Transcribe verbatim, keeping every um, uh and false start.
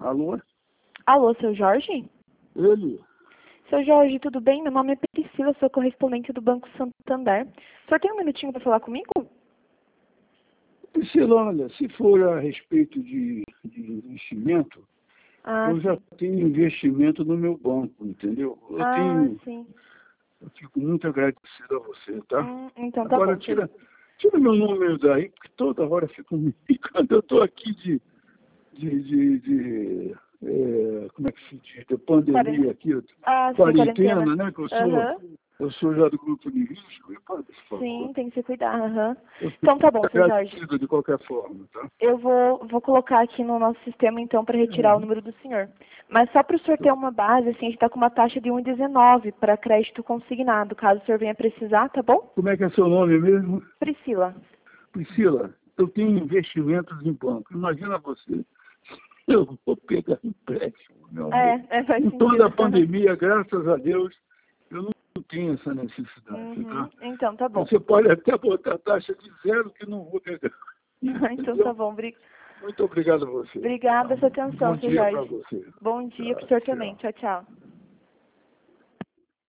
Alô? Alô, seu Jorge? Ele? Seu Jorge, tudo bem? Meu nome é Priscila, sou correspondente do Banco Santander. O senhor tem um minutinho para falar comigo? Priscila, olha, se for a respeito de, de investimento, Ah, eu já sim. tenho investimento no meu banco, entendeu? Eu Ah, tenho, sim. eu fico muito agradecido a você, tá? Hum, então tá Agora, bom. Seu- tira, tira meu número daí, porque toda hora fico me ligando. Eu estou aqui de, de, de, de é, como é que se diz, de Quaren- pandemia aqui, Ah, sim, quarentena. quarentena, né? Que eu sou, Aham. eu sou já do grupo de risco. E, por favor, Sim, tem que se cuidar. Aham. eu fico Então tá bom, seu Jorge. agradecido de qualquer forma, tá? Eu vou, vou colocar aqui no nosso sistema, então, para retirar o Uhum. número do senhor. Mas só para o senhor ter uma base, assim, a gente está com uma taxa de um vírgula dezenove para crédito consignado, caso o senhor venha precisar, tá bom? Como é que é seu nome mesmo? Priscila. Priscila, eu tenho investimentos em banco. Imagina você, eu vou pegar empréstimo, meu amor. É, é, faz Com sentido. toda a pandemia, graças a Deus, eu não tenho essa necessidade, Uhum. tá? Então, tá bom. Você pode até botar a taxa de zero que não vou pegar. Então tá Entendeu? bom. Bri- Muito obrigado a você. Tá? Obrigada pela sua Bom atenção, seu dia para Jorge. você. Bom dia Tá, pro senhor também. tchau. Tchau, tchau.